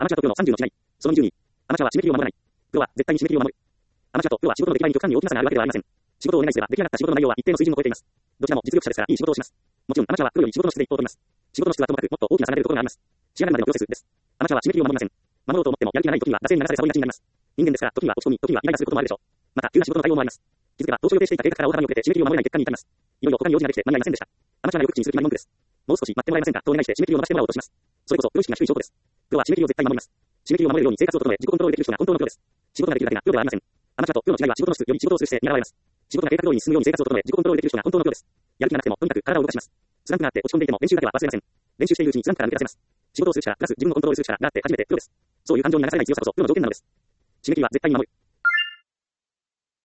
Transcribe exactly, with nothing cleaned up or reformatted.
アマチュアとプロのさんじゅうの違い。そのにじゅうに。アマチュアは締め切りを守らない。プロは絶対に締め切りを守る。アマチュアとプロは仕事の出来栄えに極端に大きな差があるわけではありません。仕事をお願いすれば出来上がった仕事の内容は一定の水準を超えています。どちらも実力者ですからいい仕事をします。もちろんアマチュアはプロより仕事の質で一方を取ります。仕事の質はともかくもっと大きな差が出るところがあります。仕上がるまでのプロセスです。アマチュアは締め切りを守りません。守ろうと思ってもやる気がない時には惰性に流されサボりがちになります。人間ですから時には落ち込み、時にはイライラすることもあるでしょう。また急な仕事の対応もあります。気づけば当初予定していた計画から大幅に遅れて締め切りを守れない結果に至ります。いろいろ他に用事ができて間に合いませんでした。アマチュアがよく口にする決まり文句です。もう少し待ってもらえませんかとお願いして締め切りを伸ばしてもらおうとします。それこそプロ意識が低い証拠です。プロは締め切りを絶対守ります。締め切りを守れるように生活を整え自己コントロールできる人が本当のプロです。仕事ができるだけがプロではありません。アマチュアとプロの違いは仕事の質より仕事をする姿勢に現れます。仕事が計画通りに進むように生活を整え自己コントロールできる人が本当のプロです。やる気がなくてもとにかく体を動かします。スランプがあって落ち込んでいても練習だけは忘れません。練習しているうちにスランプから抜け出せます。仕事をする力プラス自分をコントロールする力があって初めてプロです。そういう感情に流されない強さこそプロの条件なのです。締め切りは絶対に守る。